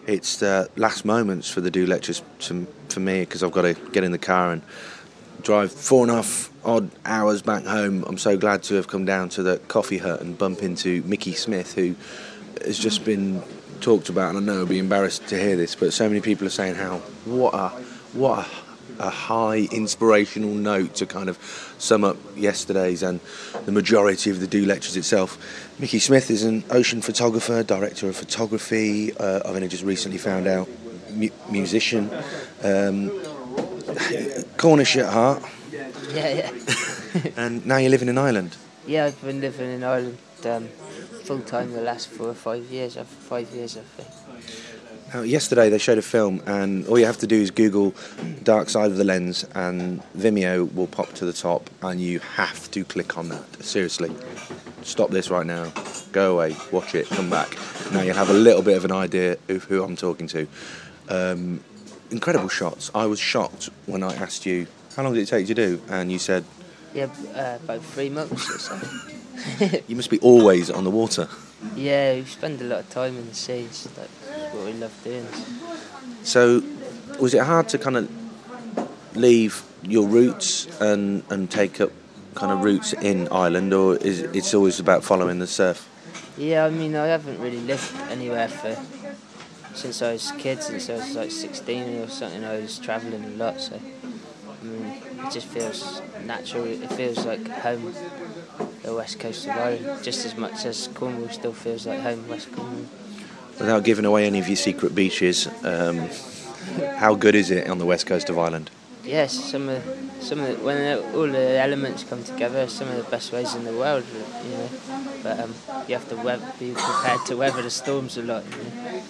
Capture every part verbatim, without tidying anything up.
it's the last moments for the Do Lectures to, for me, because I've got to get in the car and drive four and a half odd hours back home. I'm so glad to have come down to the Coffee Hut and bump into Mickey Smith, who has just been talked about, and I know I'll be embarrassed to hear this, but so many people are saying how what a what a, a high inspirational note to kind of sum up yesterday's and the majority of the Do Lectures itself. Mickey Smith is an ocean photographer, director of photography. Uh, I've only just recently found out, mu- musician, um, Cornish at heart. Yeah, yeah. And now you're living in Ireland. Yeah, I've been living in Ireland um, full time the last four or five years. I've five years, I think. Now, yesterday they showed a film, and all you have to do is Google Dark Side of the Lens, and Vimeo will pop to the top, and you have to click on that. Seriously, stop this right now. Go away, watch it, come back. Now you'll have a little bit of an idea of who I'm talking to. Um, incredible shots. I was shocked when I asked you, how long did it take to do? And you said... Yeah, uh, about three months or so. You must be always on the water. Yeah, we spend a lot of time in the sea. It's like what we love doing. So, was it hard to kind of leave your roots and, and take up kind of roots in Ireland, or is it's always about following the surf? Yeah, I mean, I haven't really lived anywhere for since I was a kid, since I was like sixteen or something. I was travelling a lot, so I mean, it just feels natural. It feels like home, the west coast of Ireland, just as much as Cornwall still feels like home, West Cornwall. Without giving away any of your secret beaches, um, how good is it on the west coast of Ireland? Yes, some of some of the, when all the elements come together, some of the best ways in the world, you know. But um, you have to we- be prepared to weather the storms a lot. You know?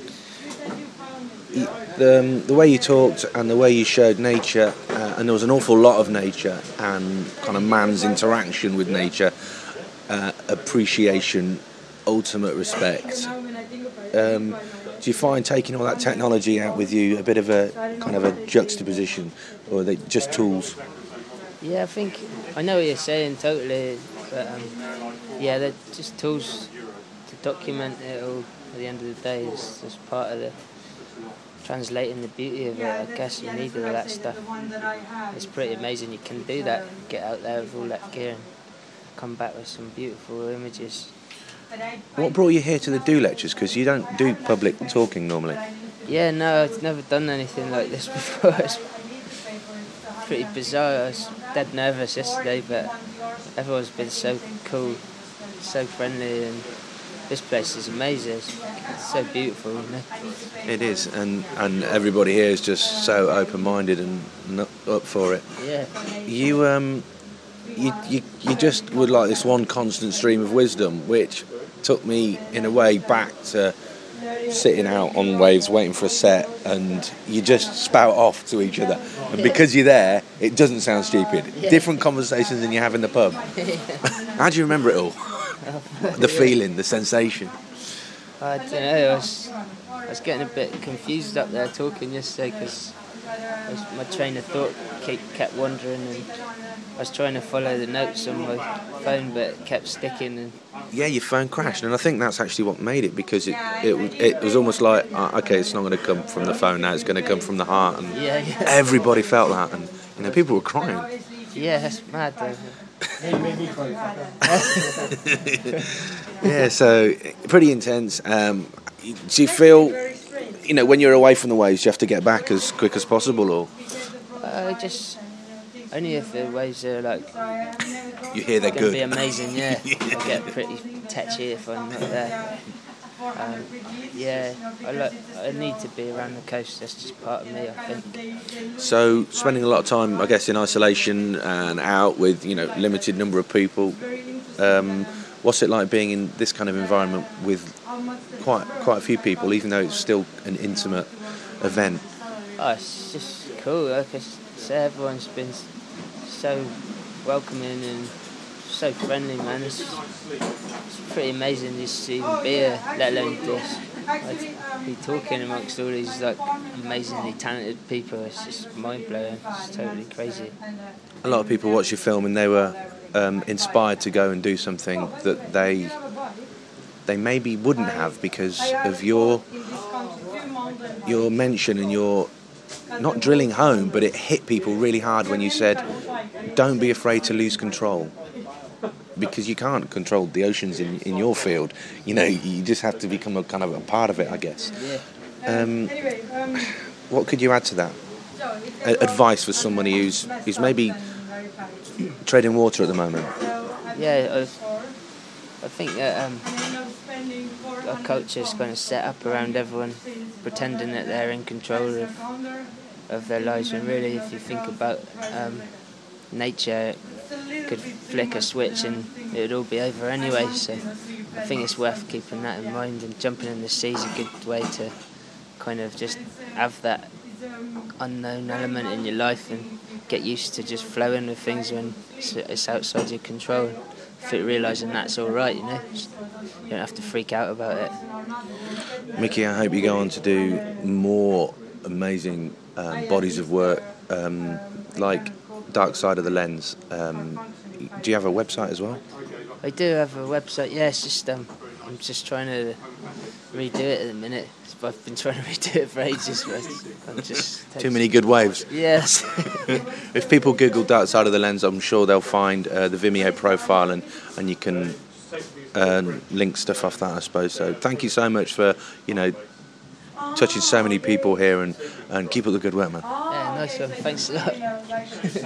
The, um, the way you talked and the way you showed nature, uh, and there was an awful lot of nature and kind of man's interaction with nature, uh, appreciation, ultimate respect. Um, do you find taking all that technology out with you a bit of a kind of a juxtaposition, or are they just tools? Yeah, I think I know what you're saying totally, but um, yeah, they're just tools to document it all. At the end of the day, it's just part of the translating the beauty of it. I guess you need all that stuff. It's pretty amazing. You can do that, get out there with all that gear and come back with some beautiful images. What brought you here to the Do Lectures? Because you don't do public talking normally. Yeah, no, I've never done anything like this before. It's pretty bizarre. I was dead nervous yesterday, but everyone's been so cool, so friendly, and this place is amazing. It's so beautiful, you know? It is, and, and everybody here is just so open-minded and not up for it. Yeah. You um, you you you just were like this one constant stream of wisdom, which took me in a way back to sitting out on waves waiting for a set, and you just spout off to each other, and because you're there it doesn't sound stupid. Yeah. Different conversations than you have in the pub. How do you remember it all? The feeling, the sensation. I don't know, I was, I was getting a bit confused up there talking yesterday because my train of thought keep, kept wandering, and I was trying to follow the notes on my phone, but it kept sticking. And yeah, your phone crashed, and I think that's actually what made it, because it it, it was almost like, uh, okay, it's not going to come from the phone now, it's going to come from the heart, and yeah, yeah. everybody felt that, and you know, people were crying. Yeah, that's mad though. Yeah, so pretty intense. Um, do you feel, you know, when you're away from the waves, you have to get back as quick as possible, or? Uh, just only if the waves are like. You hear they're gonna good. Be amazing, yeah. I get pretty tetchy if I'm not there. Um, yeah, I like. I need to be around the coast. That's just part of me, I think. So, spending a lot of time, I guess, in isolation and out with, you know, limited number of people. Um, what's it like being in this kind of environment with quite quite a few people, even though it's still an intimate event? Oh, it's just cool. Like I say, everyone's been so welcoming and so friendly, man. It's, it's pretty amazing just to even be here, let alone this. I'd be talking amongst all these like amazingly talented people. It's just mind blowing. It's totally crazy. A lot of people watch your film and they were um, inspired to go and do something that they they maybe wouldn't have because of your your mention and your not drilling home, but it hit people really hard when you said, "Don't be afraid to lose control." Because you can't control the oceans in, in your field, you know, you just have to become a kind of a part of it, I guess. Yeah. Um, what could you add to that? A- advice for somebody who's who's maybe treading water at the moment. Yeah, I, I think that um, our culture is kind of set up around everyone pretending that they're in control of of their lives, and really, if you think about um, nature, it could flick a switch and it would all be over anyway. So I think it's worth keeping that in mind, and jumping in the sea is a good way to kind of just have that unknown element in your life and get used to just flowing with things when it's outside your control. Realising that's all right, you know, just, you don't have to freak out about it. Mickey, I hope you go on to do more amazing um, bodies of work, um, like Dark Side of the Lens. Um, do you have a website as well? I do have a website. Yeah, it's just um, I'm just trying to redo it at the minute. I've been trying to redo it for ages, but I'm just too many good waves. Yes. If people Google Dark Side of the Lens, I'm sure they'll find uh, the Vimeo profile, and and you can uh, link stuff off that, I suppose. So thank you so much for, you know, touching so many people here, and and keep up the good work, man. Yeah, nice one. Thanks a lot.